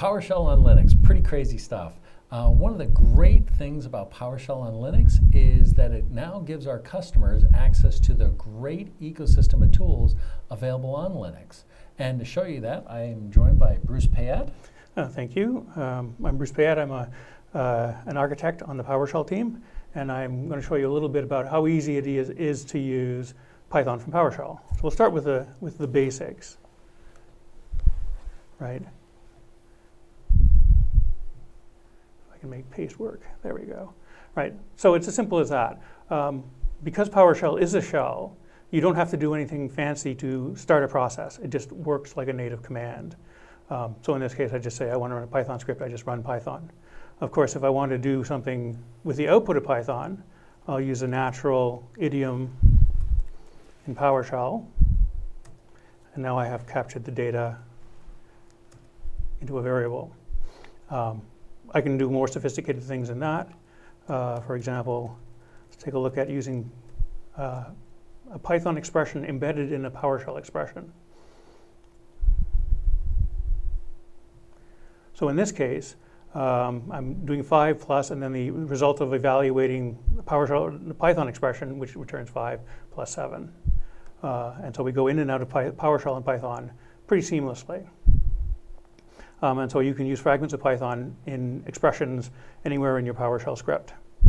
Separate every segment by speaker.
Speaker 1: PowerShell on Linux, pretty crazy stuff. One of the great things about PowerShell on Linux is that it now gives our customers access to the great ecosystem of tools available on Linux. And to show you that, I am joined by Bruce Payette.
Speaker 2: Thank you. I'm Bruce Payette. I'm an architect on the PowerShell team, and I'm going to show you a little bit about how easy it is to use Python from PowerShell. So we'll start with the basics, right? Make paste work. There we go. Right. So it's as simple as that. Because PowerShell is a shell, you don't have to do anything fancy to start a process. It just works like a native command. So in this case, I just say I want to run a Python script. I just run Python. Of course, if I want to do something with the output of Python, I'll use a natural idiom in PowerShell. And now I have captured the data into a variable. I can do more sophisticated things than that. For example, let's take a look at using a Python expression embedded in a PowerShell expression. So in this case, I'm doing 5 plus, and then the result of evaluating the Python expression, which returns 5 plus 7. And so we go in and out of PowerShell and Python pretty seamlessly. And so you can use fragments of Python in expressions anywhere in your PowerShell script.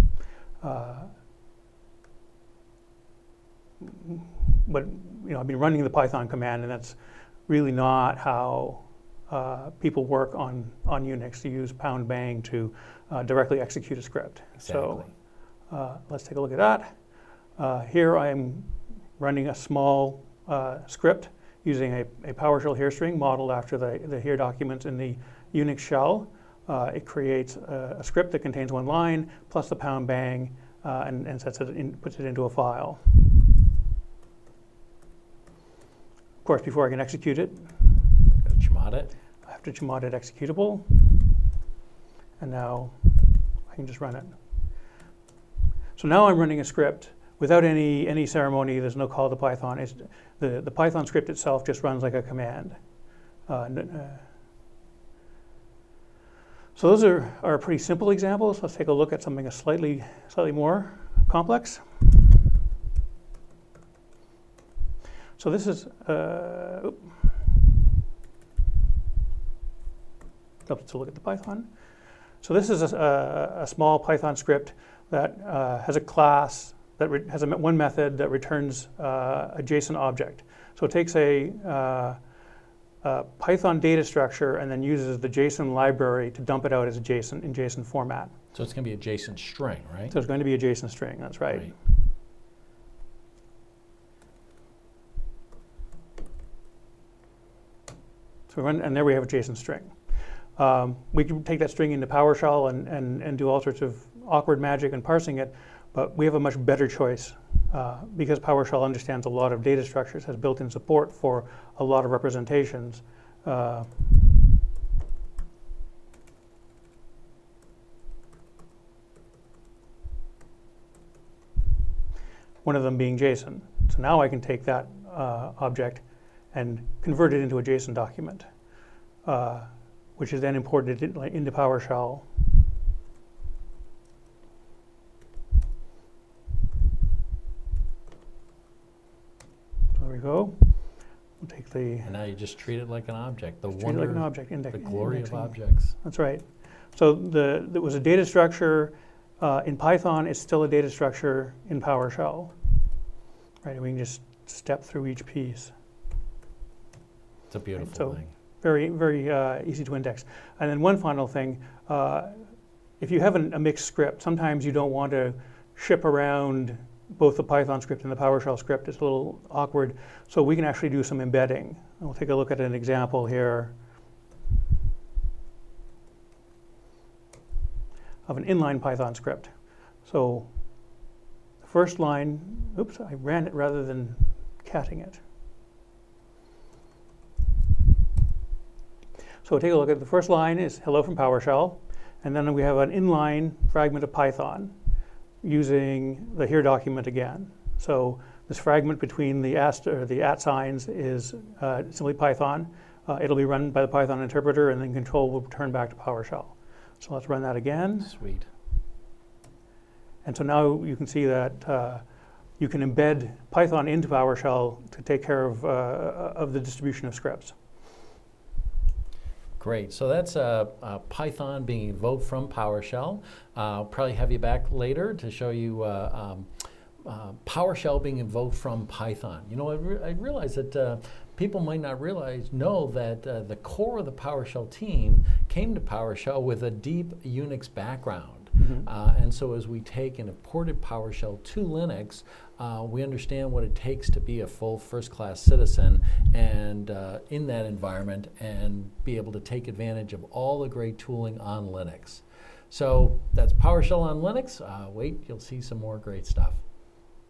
Speaker 2: But I've been running the Python command, and that's really not how people work on Unix. To use #bang to directly execute a script.
Speaker 1: Exactly.
Speaker 2: So let's take a look at that. Here I am running a small script using a PowerShell here string modeled after the here documents in the Unix shell. It creates a script that contains 1 line plus the #bang and puts it into a file. Of course, before I can execute it,
Speaker 1: Chmod it.
Speaker 2: I have to chmod it executable, and now I can just run it. So now I'm running a script without any ceremony. There's no call to Python. It's the Python script itself just runs like a command. So those are pretty simple examples. Let's take a look at something slightly more complex. So this is let's look at the Python. So this is a small Python script that has a class that has one method that returns a JSON object. So it takes a Python data structure and then uses the JSON library to dump it out as a JSON in JSON format.
Speaker 1: So it's going to be a JSON string, right?
Speaker 2: So it's going to be a JSON string. That's right. So we run, and there we have a JSON string. We can take that string into PowerShell and do all sorts of awkward magic and parsing it. But we have a much better choice because PowerShell understands a lot of data structures, has built-in support for a lot of representations. One of them being JSON. So now I can take that object and convert it into a JSON document, which is then imported into PowerShell. There we go. We'll take the.
Speaker 1: And now you just treat it like an object. The
Speaker 2: wonder, like an object,
Speaker 1: the glory of objects.
Speaker 2: That's right. So there was a data structure in Python. It's still a data structure in PowerShell. Right. And we can just step through each piece.
Speaker 1: It's a beautiful thing.
Speaker 2: Very, very easy to index. And then one final thing. If you have a mixed script, sometimes you don't want to ship around both the Python script and the PowerShell script. It's a little awkward. So we can actually do some embedding. And we'll take a look at an example here of an inline Python script. So the first line, oops, I ran it rather than catting it. So take a look at the first line is hello from PowerShell. And then we have an inline fragment of Python using the here document again. So this fragment between the @ signs is simply Python. It'll be run by the Python interpreter, and then control will return back to PowerShell. So let's run that again.
Speaker 1: Sweet.
Speaker 2: And so now you can see that you can embed Python into PowerShell to take care of the distribution of scripts.
Speaker 1: Great. So that's Python being invoked from PowerShell. I'll probably have you back later to show you PowerShell being invoked from Python. You know, I realize that people might not know that the core of the PowerShell team came to PowerShell with a deep Unix background. And so as we take and have ported PowerShell to Linux, we understand what it takes to be a full first-class citizen and in that environment and be able to take advantage of all the great tooling on Linux. So that's PowerShell on Linux. Wait, you'll see some more great stuff.